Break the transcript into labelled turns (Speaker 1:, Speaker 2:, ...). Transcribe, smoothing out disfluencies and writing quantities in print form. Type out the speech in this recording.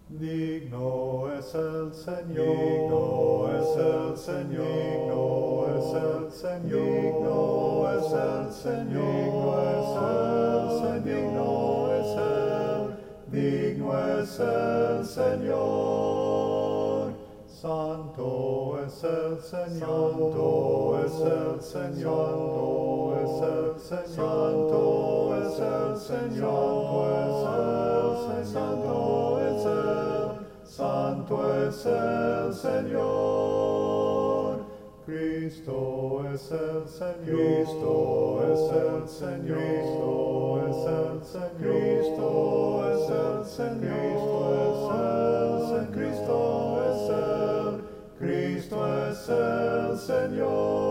Speaker 1: Digno es el Señor, digno es el Señor, digno es el Señor, digno es el Señor, digno es el, digno es el Señor. Santo es el Señor, santo es el Señor, santo es el Señor, santo es el, santo es el Señor. Cristo es el Señor, Cristo es el Señor, Cristo es el Señor, Cristo es el Señor, Cristo es el Señor.